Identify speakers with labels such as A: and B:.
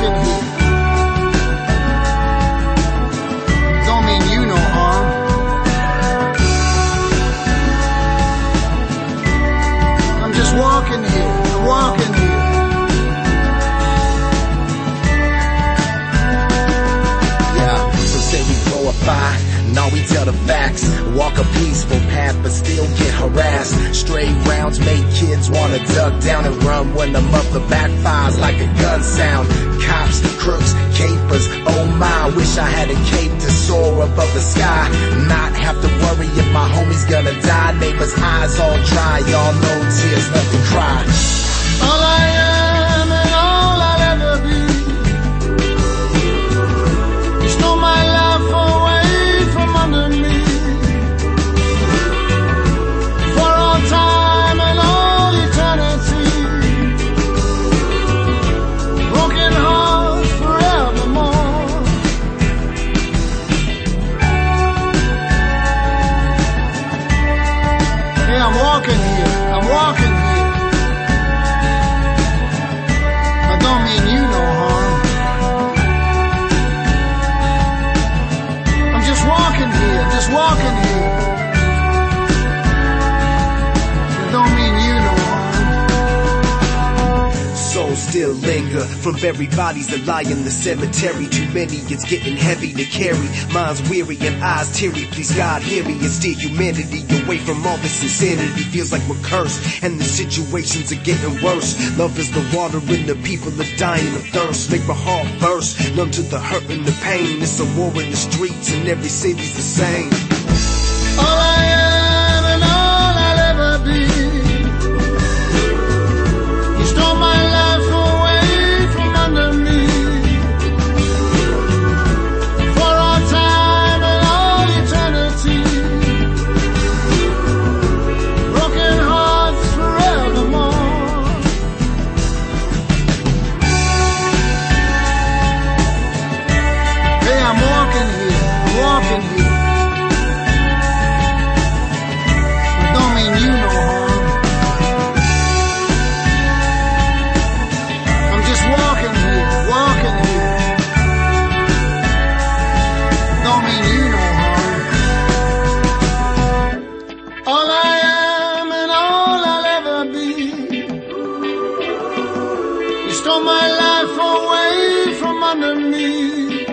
A: walking here. Don't mean you no harm. I'm just walking here, walking here.
B: Yeah, so say we glorify, now we tell the facts. Walk a peaceful path but still get harassed. Stray rounds make kids wanna duck down and run when the muffler backfires like a gun sound. Cops, crooks, capers, oh my, wish I had a cape to soar above the sky. Not have to worry if my homie's gonna die. Neighbors' eyes all dry, y'all know tears left to cry.
A: All I am and all I'll ever be. You stole my life away from under me. For all time and all eternity. Broken hearts forevermore. Hey, I'm walking here, I'm walking here. Don't mean you no harm. I'm just walking here, just walking here. It don't mean you no harm.
B: Souls still linger from buried bodies that lie in the cemetery. Too many, it's getting heavy to carry. Minds weary and eyes teary. Please God hear me and steer humanity away from all this insanity. Feels like we're cursed and the situations are getting worse. Love is the water and the people are dying of thirst. Make my heart burst, numb to the hurt and the pain. It's a war in the streets and every city's the same.
A: All I am and all I'll ever be. You stole my life away from under me. For all time and all eternity. Broken hearts forevermore. Hey, I'm walking here, I'm walking here. It don't mean you no harm. I'm just walking here, walking here. It don't mean you no harm. All I am and all I'll ever be. You stole my life away from under me.